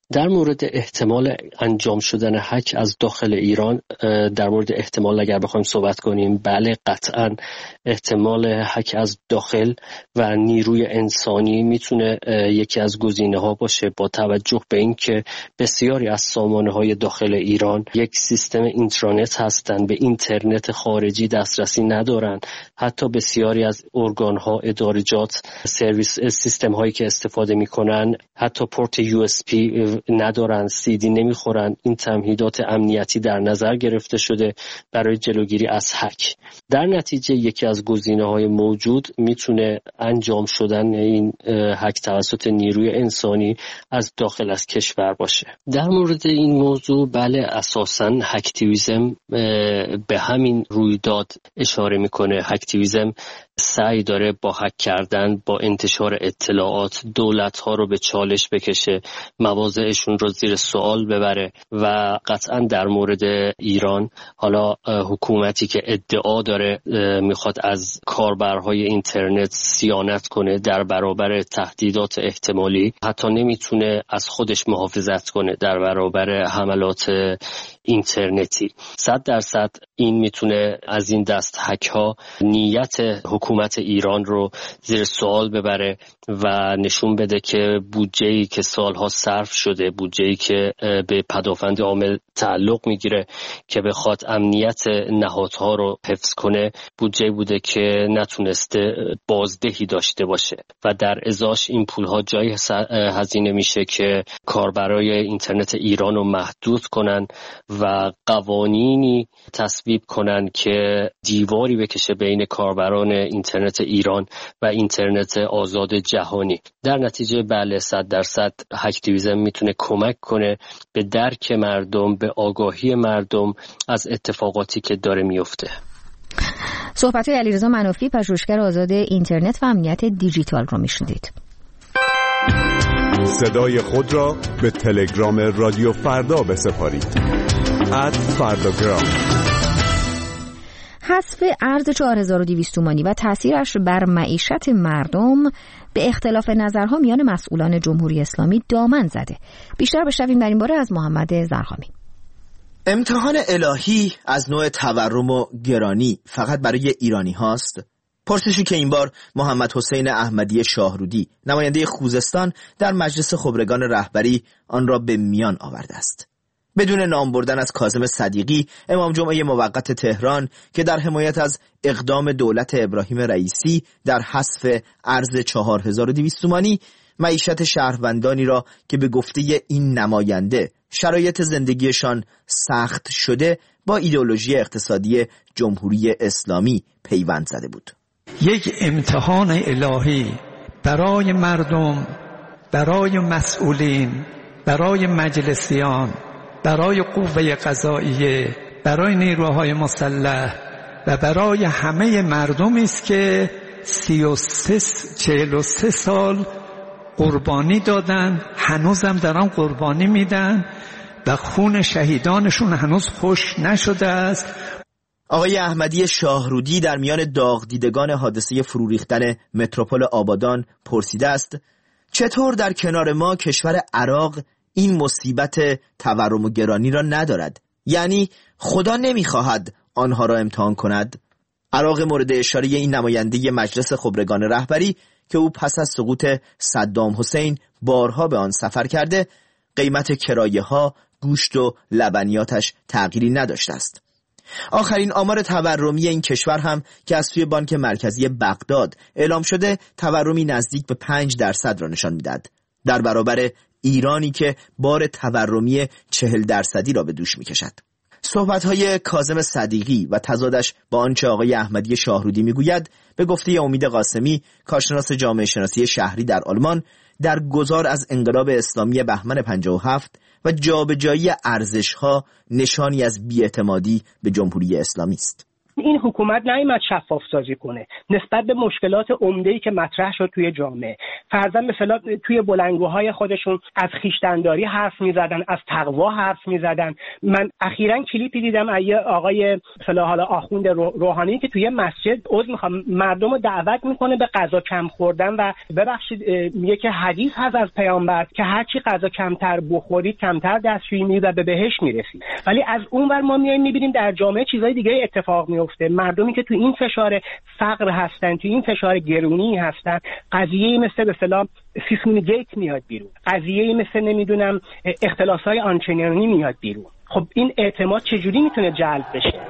Speaker 13: در مورد احتمال انجام شدن هک از داخل ایران، در مورد احتمال اگر بخوایم صحبت کنیم، بله قطعا احتمال هک از داخل و نیروی انسانی میتونه یکی از گزینه‌ها باشه، با توجه به اینکه بسیاری از سامانه‌های داخل ایران یک سیستم اینترنت هستن، به اینترنت خارجی دسترسی ندارن. حتی بسیاری از ارگان‌ها، ادارجات، سرویس سیستم هایی که استفاده میکنن حتی پورت یو اس پی ندارن، سی دی نمیخورن. این تمهیدات امنیتی در نظر گرفته شده برای جلوگیری از هک. در نتیجه یکی از گزینه‌های موجود میتونه انجام شدن این هک توسط نیروی انسانی از داخل از کشور باشه. در مورد این موضوع بله، اساساً هکتیویسم به همین رویداد اشاره میکنه. هکتیویسم سعی داره با هک کردن، با انتشار اطلاعات دولت‌ها رو به چالش بکشه، مواضعشون رو زیر سوال ببره و قطعاً در مورد ایران، حالا حکومتی که ادعا داره میخواد از کاربرهای اینترنت صیانت کنه در برابر تهدیدات احتمالی، حتی نمیتونه از خودش محافظت کنه در برابر حملات اینترنتی. صد درصد این میتونه از این دست هک ها نیت حکومت ایران رو زیر سوال ببره و نشون بده که بودجه‌ای که سالها صرف شده، بودجه‌ای که به پدافند عامل تعلق میگیره که بخواد امنیت نهادها رو حفظ کنه، بودجه‌ای بوده که نتونسته بازدهی داشته باشه و در ازاش این پولها جای هزینه میشه که کاربرای اینترنت ایران رو محدود کنن و قوانینی تصویب کنن که دیواری بکشه بین کاربران اینترنت ایران و اینترنت آزاد جهانی. در نتیجه بله، صد درصد هکتیویسم میتونه کمک کنه به درک مردم، به آگاهی مردم از اتفاقاتی که داره میفته.
Speaker 1: صحبت‌های علیرضا منافی، پژوهشگر آزاد اینترنت و امنیت دیجیتال رو میشنیدید.
Speaker 14: صدای خود را به تلگرام رادیو فردا بسپارید. ات فرداگرام.
Speaker 1: حذف ارز چهار هزار و دویست تومانی و تأثیرش بر معیشت مردم به اختلاف نظرها میان مسئولان جمهوری اسلامی دامن زده. بیشتر بشنویم در این باره از محمد زرهامی.
Speaker 15: امتحان الهی از نوع تورم و گرانی فقط برای ایرانی هاست؟ پرسشی که این بار محمد حسین احمدی شاهرودی، نماینده خوزستان، در مجلس خبرگان رهبری آن را به میان آورده است. بدون نام بردن از کاظم صدیقی، امام جمعه موقت تهران، که در حمایت از اقدام دولت ابراهیم رئیسی در حذف ارز چهار هزار و دویست تومانی، معیشت شهروندانی را که به گفته این نماینده شرایط زندگیشان سخت شده با ایدئولوژی اقتصادی جمهوری اسلامی پیوند زده بود.
Speaker 16: یک امتحان الهی برای مردم، برای مسئولین، برای مجلسیان، برای قوه قضاییه، برای نیروهای مسلح و برای همه مردمی است که سی و سه چهل و سه سال قربانی دادن، هنوزم دارن قربانی میدن و خون شهیدانشون هنوز خوش نشده است.
Speaker 15: آقای احمدی شاهرودی در میان داغ دیدگان حادثه فرو ریختن متروپول آبادان پرسیده است چطور در کنار ما کشور عراق این مصیبت تورم و گرانی را ندارد؟ یعنی خدا نمیخواهد آنها را امتحان کند؟ عراق مورد اشاره این نماینده مجلس خبرگان رهبری که او پس از سقوط صدام حسین بارها به آن سفر کرده، قیمت کرایه ها، گوشت و لبنیاتش تغییری نداشته است. آخرین آمار تورمی این کشور هم که از سوی بانک مرکزی بغداد اعلام شده، تورمی نزدیک به پنج درصد را نشان می‌دهد، در برابر ایرانی که بار تورمی چهل درصدی را به دوش می‌کشد. صحبت‌های کاظم صدیقی و تضادش با آنچه آقای احمدی شاهرودی می‌گوید به گفته امید قاسمی، کارشناس جامعه شناسی شهری در آلمان، در گذار از انقلاب اسلامی بهمن پنجاه و هفت و جابجایی ارزش‌ها نشانی از بی‌اعتمادی به جمهوری اسلامی است.
Speaker 17: این حکومت نیامد شفاف سازی کنه نسبت به مشکلات عمده‌ای که مطرح شد توی جامعه. فرضاً مثلا توی بلندگوهای خودشون از خویشتن‌داری حرف می‌زدن، از تقوا حرف می‌زدن. من اخیراً کلیپی دیدم از آقای مثلا حالا آخوند روحانی که توی مسجد عذر می‌خوام مردم رو دعوت می‌کنه به غذا کم خوردن و ببخشید میگه که حدیث هست از پیامبر که هر چی غذا کمتر بخورید کمتر دستشویی می‌کنید و به بهشت می‌رسید. ولی از اونور ما میایم می‌بینیم در جامعه چیزای دیگه اتفاق میفته. مردمی که تو این فشار فقر هستن، تو این فشار گرونی هستن، قضیه مثل به اصطلاح سیسمون گیت میاد بیرون، قضیه مثل نمیدونم اختلاس‌های آنچنانی میاد بیرون. خب این اعتماد چجوری میتونه جلب بشه؟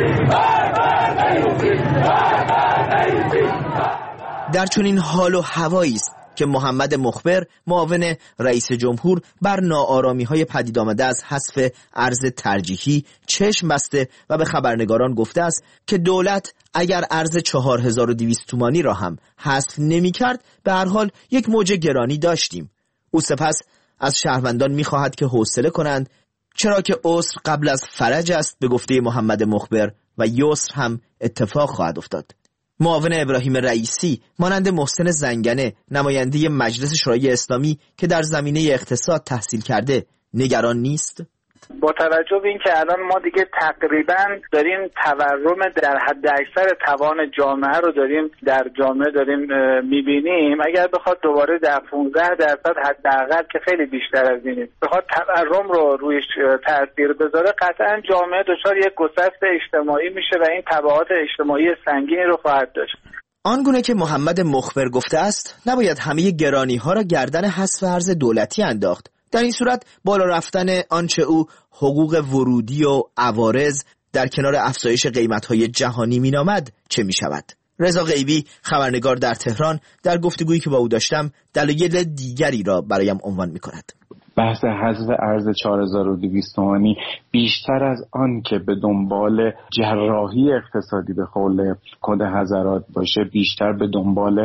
Speaker 15: در چنین حال و هوایی است که محمد مخبر معاون رئیس جمهور بر ناآرامی‌های پدید آمده از حذف ارز ترجیحی چشم بسته و به خبرنگاران گفته است که دولت اگر ارز چهار هزار و دویست تومانی را هم حذف نمی‌کرد به هر حال یک موج گرانی داشتیم. او سپس از شهروندان می‌خواهد که حوصله کنند، چرا که عسر قبل از فرج است به گفته محمد مخبر و یسر هم اتفاق خواهد افتاد. معاون ابراهیم رئیسی مانند محسن زنگنه نماینده مجلس شورای اسلامی که در زمینه اقتصاد تحصیل کرده نگران نیست؟
Speaker 18: با توجه به اینکه الان ما دیگه تقریبا داریم تورم در حد اکثر توان جامعه رو داریم در جامعه داریم میبینیم، اگر بخواد دوباره در پانزده درصد حداقل که خیلی بیشتر از اینه بخواد تورم رو رویش تاثیر بذاره، قطعا جامعه دچار یک گسست اجتماعی میشه و این تبعات اجتماعی سنگینی رو خواهد داشت.
Speaker 15: آنگونه که محمد مخبر گفته است نباید همه گرانی ها را گردن حذف ارز دولتی انداخت. در این صورت بالا رفتن آنچه او حقوق ورودی و عوارض در کنار افزایش قیمت‌های جهانی مینامد چه می‌شود؟ رضا غیبی خبرنگار در تهران در گفتگویی که با او داشتم دلایل دیگری را برایم عنوان می‌کند.
Speaker 19: بحث حذف ارز چهار هزار و دویست تومانی بیشتر از آن که به دنبال جراحی اقتصادی به قول کد حضرات باشه، بیشتر به دنبال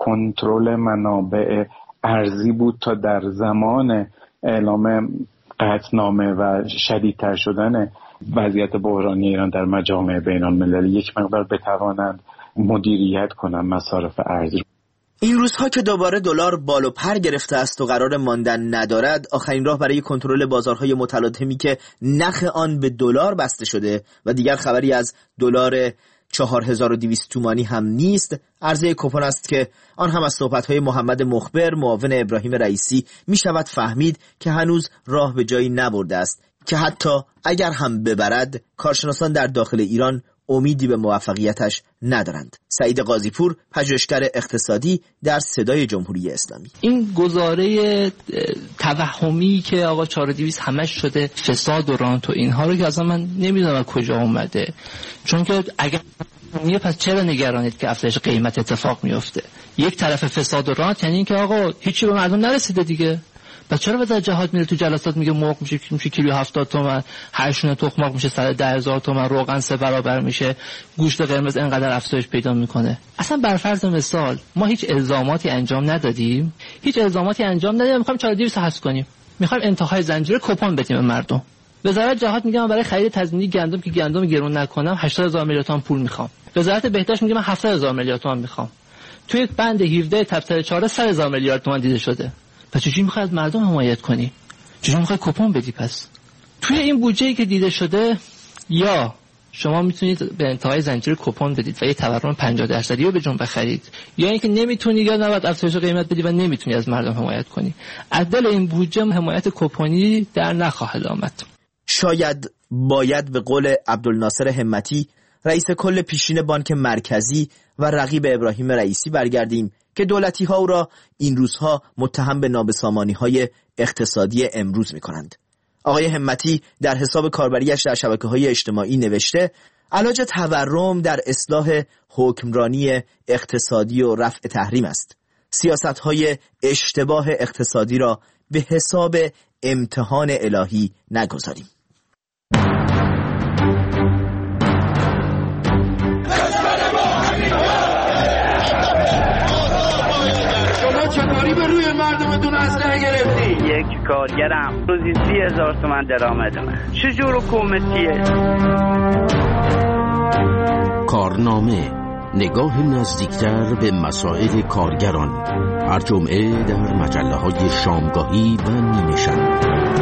Speaker 19: کنترل منابع ارزی بود تا در زمان اعلام قطعنامه و شدیدتر شدن وضعیت بحرانی ایران در مجامع بین‌المللی یک مقدار بتوانند مدیریت کنند مصارف ارزی.
Speaker 15: این روزها که دوباره دلار بال و پر گرفته است و قرار ماندن ندارد، آخرین راه برای کنترل بازارهای متلاطمی که نرخ آن به دلار بسته شده و دیگر خبری از دلار چهار هزار و دویست تومانی هم نیست، عرضه کوپن است که آن هم از صحبت‌های محمد مخبر معاون ابراهیم رئیسی می شود فهمید که هنوز راه به جایی نبرده است که حتی اگر هم ببرد کارشناسان در داخل ایران امیدی به موفقیتش ندارند. سعید قاضی‌پور پژوهشگر اقتصادی در صدای جمهوری اسلامی:
Speaker 20: این گزاره توهمی که آقا چهار هزار و دویست همش شده فساد و رانت و اینها رو که اصلا من نمیدونم از کجا اومده، چون که اگر میگه پس چرا نگرانید که افزایش قیمت اتفاق میفته؟ یک طرف فساد و رانت یعنی اینکه آقا هیچی به مردم نرسیده دیگه. پس چرا وزارت جهاد میره تو جلسات میگه مرغ میشه میشه کیلو هفتاد تومن، هر شونه تخم مرغ میشه صد و ده هزار تومن، روغن سه برابر میشه، گوشت قرمز اینقدر افزایش پیدا میکنه؟ اصلا بر فرض مثال ما هیچ الزاماتی انجام ندادیم، هیچ الزاماتی انجام ندادیم، میخوایم چهار هزار و دویست حذف کنیم، میخوایم انتهای زنجیره کوپن بدیم به مردم. وزارت جهاد میگه من برای خرید تضمینی گندم که گندم گرون نکنم هشتاد هزار میلیارد تومان پول میخوام. وزارت بهداشت میگه من هفتاد هزار میلیارد تومان میخوام. توی بند هفده تبصره چهار صد هزار میلیارد تومان دیده شده. پس چجوری میخواد مردم حمایت کنی؟ چجوری میخواد کوپن بدی؟ پس توی این بودجه‌ای که دیده شده یا شما میتونید به انتهای زنجیره کوپن بدید و یه تورم پنجاه درصدی رو به جون بخرید، یا اینکه نمیتونی یا نباید افزایش قیمت بدی و نمیتونی از مردم حمایت کنی. عدل این بودجه حمایت کوپنی در نخواهد آمد.
Speaker 15: شاید باید به قول عبدالناصر همتی رئیس کل پیشین بانک مرکزی و رقیب ابراهیم رئیسی برگردیم که دولتی ها او را این روزها متهم به نابسامانی های اقتصادی امروز می کنند. آقای همتی در حساب کاربریش در شبکه های اجتماعی نوشته علاج تورم در اصلاح حکمرانی اقتصادی و رفع تحریم است. سیاست های اشتباه اقتصادی را به حساب امتحان الهی نگذاریم.
Speaker 21: مردمتون اسلحه گرفتی؟
Speaker 22: یک کارگرم روزی سی هزار تومن درآمد من. چجور حکومتیه؟
Speaker 2: کارنامه، نگاه نزدیکتر به مسائل کارگران، هر جمعه در مجله‌های شامگاهی و نیمه شب.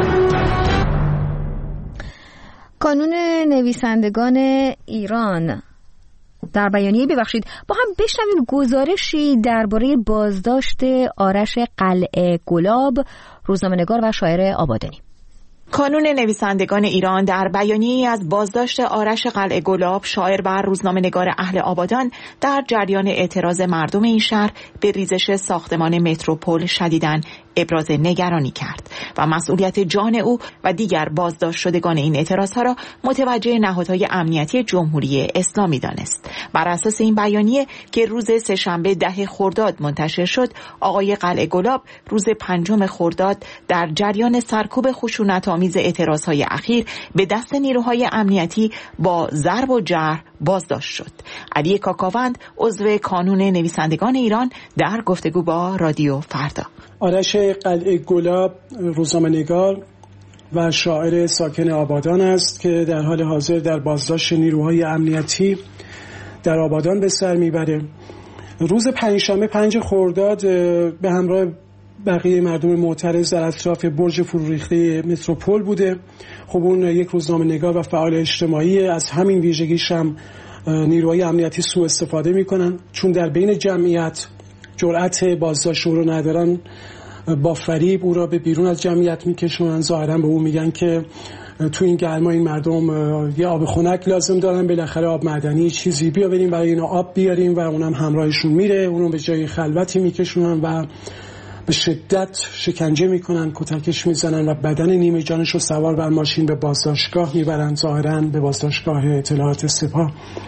Speaker 1: کانون نویسندگان ایران در بیانیه ببخشید با هم بشنویم گزارشی درباره بازداشت آرش قلعه گلاب، روزنامه‌نگار و شاعر آبادانی.
Speaker 10: کانون نویسندگان ایران در بیانیه‌ای از بازداشت آرش قلعه گلاب، شاعر و روزنامه‌نگار اهل آبادان، در جریان اعتراض مردم این شهر به ریزش ساختمان متروپول شدیداً ابراز نگرانی کرد و مسئولیت جان او و دیگر بازداشت شدگان این اعتراضها را متوجه نهادهای امنیتی جمهوری اسلامی دانست. بر اساس این بیانیه که روز سه‌شنبه ده خرداد منتشر شد، آقای قلعه گلاب روز پنجم خرداد در جریان سرکوب خشونت‌آمیز اعتراضهای اخیر به دست نیروهای امنیتی با ضرب و جرح بازداشت شد. علی کاکاوند، عضو کانون نویسندگان ایران، در گفتگو با رادیو فردا.
Speaker 4: آرش قلعه گلاب روزنامه‌نگار و شاعر ساکن آبادان است که در حال حاضر در بازداشت نیروهای امنیتی در آبادان به سر میبره. روز پنجشنبه پنج خرداد به همراه بقیه مردم معترض در اطراف برج فروریخته متروپول بوده. خب اون یک روزنامه‌نگار و فعال اجتماعی، از همین ویژگیش هم نیروهای امنیتی سوء استفاده میکنن، چون در بین جمعیت جرأت بازداشت او رو ندارن، با فریب او را به بیرون از جمعیت میکشونن. ظاهرا به او میگن که تو این گرما این مردم یه آب خنک لازم دارن، بالاخره آب معدنی چیزی بیا بریم برای اینا آب بیاریم، و اونم همراهشون میره، اونو به جای خلوتی میکشونن و به شدت شکنجه میکنن، کتکش میزنن و بدن نیمه جانش رو سوار بر ماشین به بازداشتگاه میبرن، ظاهرا به بازداشتگاه اطلاعات سپاه.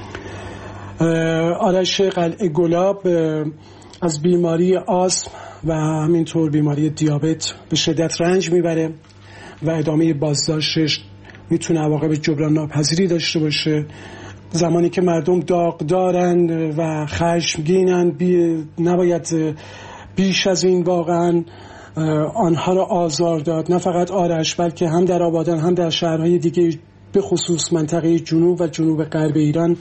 Speaker 4: آرش قلعه گلاب از بیماری آسم و همینطور بیماری دیابت به شدت رنج میبره و ادامه بازداشتش میتونه عواقب جبران ناپذیری داشته باشه. زمانی که مردم داغ دارن و خشمگینن، بی نباید بیش از این واقعا آنها را آزار داد. نه فقط آرش، بلکه هم در آبادان هم در شهرهای دیگه، به خصوص منطقه جنوب و جنوب غرب ایران،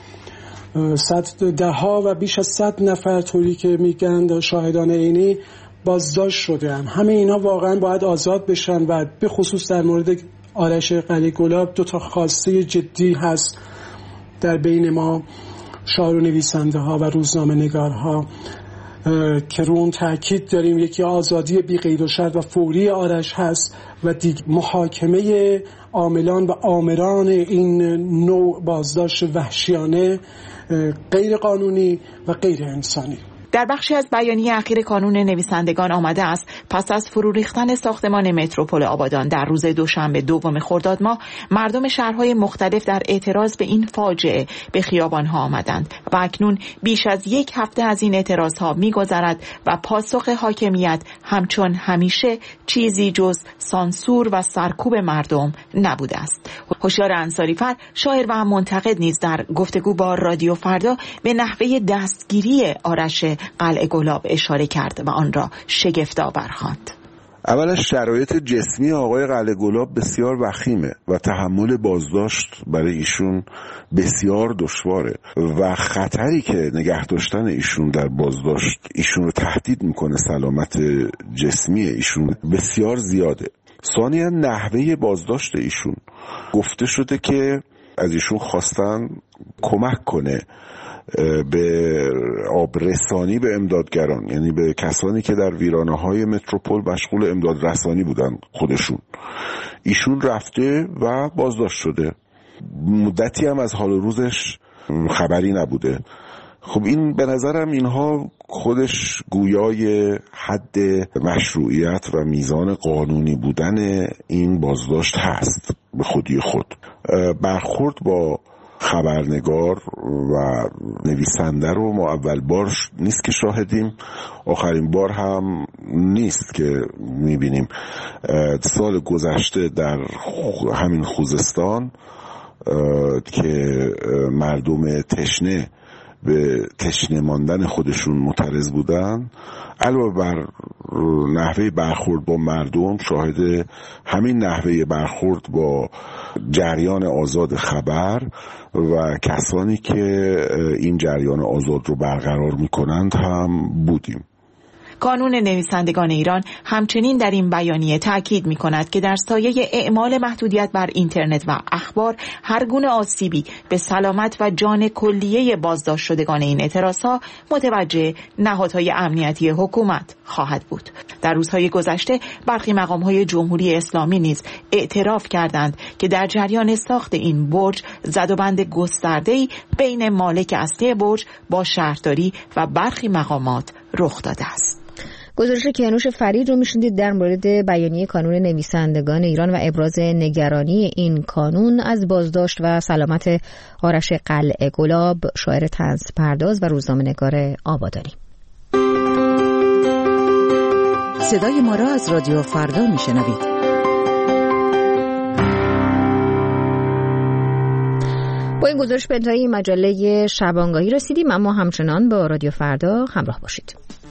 Speaker 4: صد ده ها و بیش از صد نفر طوری که میگن شاهدان عینی بازداشت شده هم. همه اینا واقعا باید آزاد بشن و به خصوص در مورد آرش قلعه گلاب دو تا خواسته جدی هست در بین ما شاعر و نویسنده ها و روزنامه نگارها که رو اون تاکید داریم. یکی آزادی بی قید و شرط و فوری آرش هست و دیگه محاکمه عاملان و آمران این نوع بازداشت وحشیانه، غیر قانونی و غیر انسانی.
Speaker 10: در بخشی از بیانیه اخیر کانون نویسندگان آمده است پس از فرو ریختن ساختمان متروپول آبادان در روز دوشنبه دوم خرداد ماه، مردم شهرهای مختلف در اعتراض به این فاجعه به خیابانها آمدند و اکنون بیش از یک هفته از این اعتراضها می‌گذرد و پاسخ حاکمیت همچون همیشه چیزی جز سانسور و سرکوب مردم نبوده است. هوشیار انصاری‌فر، شاعر و منتقد، نیز در گفتگو با رادیو فردا به نحوه دستگیری آرش قلعه گلاب اشاره کرد و آن را شگفت‌آور خواند.
Speaker 23: اولا شرایط جسمی آقای قلعه گلاب بسیار وخیمه و تحمل بازداشت برای ایشون بسیار دشواره و خطری که نگه داشتن ایشون در بازداشت ایشون رو تهدید میکنه، سلامت جسمی ایشون بسیار زیاده. ثانیاً نحوه بازداشت ایشون، گفته شده که از ایشون خواستن کمک کنه به آبرسانی به امدادگران، یعنی به کسانی که در ویرانه‌های متروپول مشغول امداد رسانی بودن خودشون. ایشون رفته و بازداشت شده، مدتی هم از حال و روزش خبری نبوده. خب این به نظرم اینها خودش گویای حد مشروعیت و میزان قانونی بودن این بازداشت هست به خودی خود. برخورد با خبرنگار و نویسنده رو ما اول بار نیست که شاهدیم، آخرین بار هم نیست که میبینیم. سال گذشته در همین خوزستان که مردم تشنه به تشنه ماندن خودشون معترض بودن، علاوه بر نحوه برخورد با مردم شاهد همین نحوه برخورد با جریان آزاد خبر و کسانی که این جریان آزاد رو برقرار میکنند هم بودیم.
Speaker 10: کانون نویسندگان ایران همچنین در این بیانیه تاکید می‌کند که در سایه اعمال محدودیت بر اینترنت و اخبار هر گونه آسیبی به سلامت و جان کلیه بازداشت شدگان این اعتراضها متوجه نهادهای امنیتی حکومت خواهد بود. در روزهای گذشته برخی مقام‌های جمهوری اسلامی نیز اعتراف کردند که در جریان ساخت این برج زدوبند گسترده‌ای بین مالک اصلی برج با شهرداری و برخی مقامات رخ داده است.
Speaker 1: گزارش کیانوش فرید رو میشنیدید در مورد بیانیه کانون نویسندگان ایران و ابراز نگرانی این کانون از بازداشت و سلامت آرش قلعه گلاب، شاعر طنز پرداز و روزنامه‌نگار آبادانی.
Speaker 6: صدای ما را از رادیو فردا میشنوید.
Speaker 1: با این گزارش به انتهای مجله شبانگاهی رسیدیم، اما همچنان با رادیو فردا همراه باشید.